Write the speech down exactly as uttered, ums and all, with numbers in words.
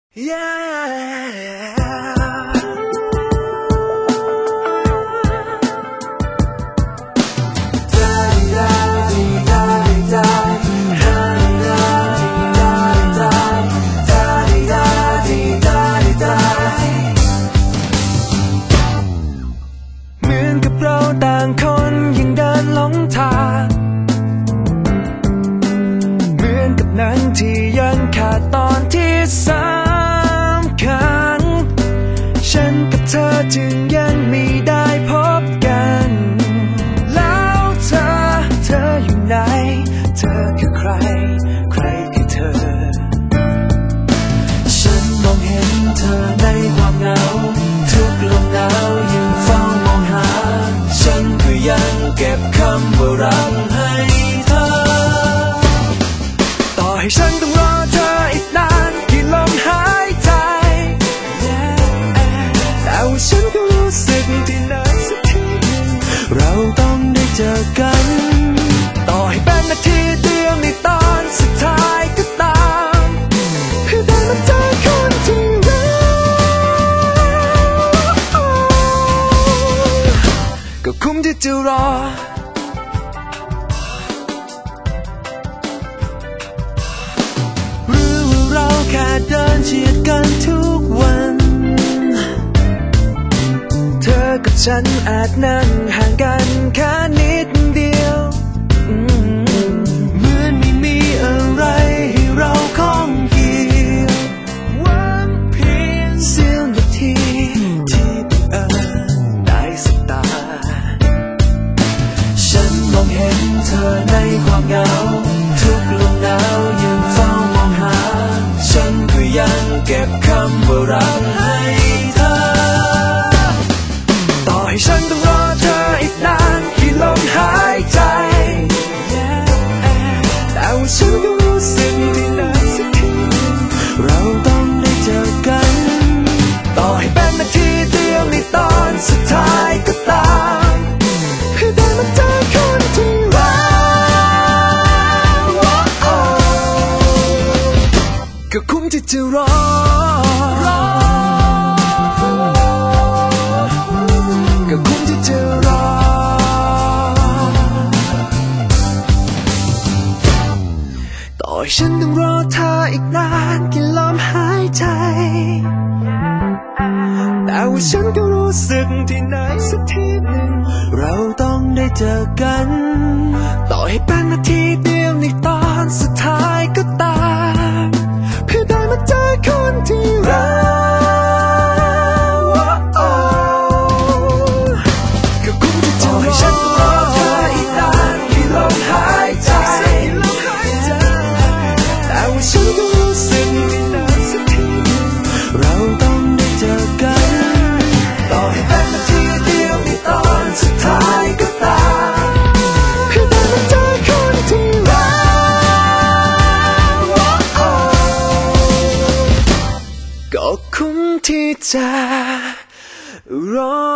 Yeah. เหมือนกับเราต่างคนยังเดินหลงทางเหมือนกับหนังที่ยังขาดตอนที่สำคัญฉันกับเธอจึงยังไม่ได้พบกันแล้วเธอเธออยู่ไหนเธอคือใครใครคือเธอฉันมองเห็นเธอในความเหงาทุกลมหนาวยังเฝ้ามองหาฉันก็ยังเก็บคำว่ารักให้เธอต่อให้ฉันต้องรอเธออีกนานกี่ลมหายใจแต่ว่าฉันก็รู้สึกที่ไหนสักทีเราต้องได้เจอกันต่อให้เป็นนาทีเดียวในตอนสุดท้ายก็ตามเพื่อได้มาเจอคนที่รักก็คุ้มที่จะรอแค่เดินเฉียดกันทุกวันเธอกับฉันอาจนั่งห่างกันแค่นิดเดียวเหมือนไม่มีอะไรให้เราข้องเกี่ยวหวังเพียงเสี้ยวนาทีที่บังเอิญได้สบตาฉันมองเห็นเธอในความเหงาทุกลมหนาวยังเฝ้ามองหาฉันก็ยังเก็บคำว่ารักให้เธอต่อให้ฉันต้องรอเธออีกนานกี่ลมหายใจแต่ว่าฉันก็รู้สึกที่ไหนสักทีเราต้องได้เจอกันต่อให้เป็นนาทีเดียวในตอนสุดท้ายก็ตามเพื่อได้มาเจอคนที่รักก็คุ้มที่จะรอก็คุ้มที่จะรอต่อให้ฉันต้องรอเธออีกนานกี่ลมหายใจแต่ว่าฉันก็รู้สึกที่ไหนสักทีหนึ่งเราต้องได้เจอกันต่อให้เป็นนาทีเดียวในตอนสุดท้ายก็ตามเพื่อได้มาเจอคนที่รักก็คุ้มที่จะให้ฉันรอเธออีกนานกี่ลมหายใจแต่ว่าฉันก็รู้สึกที่ไหนสักทีเราต้องได้เจอกันต่อให้เป็นนาทีเดียวในตอนสุดท้ายก็ตามเพื่อได้มาเจอคนที่รักก็คุ้มที่จะรอ